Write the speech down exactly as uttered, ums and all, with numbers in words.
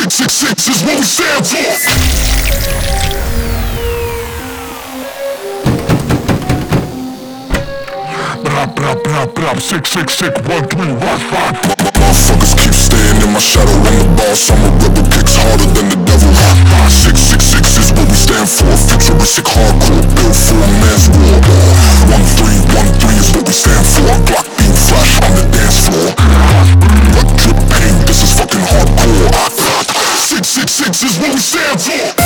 six six six is what we stand for. Brap, brap, brap, brap, six six six, one three, rock, rock. Motherfuckers keep staying in my shadow. I'm the boss, I'm a rebel, kicks harder than the devil. Six six six is what we stand for. Futuristic hardcore, built for a man's war. One three, one three is what we stand for. Block beam flash on the dance floor. Blood drip pain, this is fucking hardcore. Six six six is what we stand for.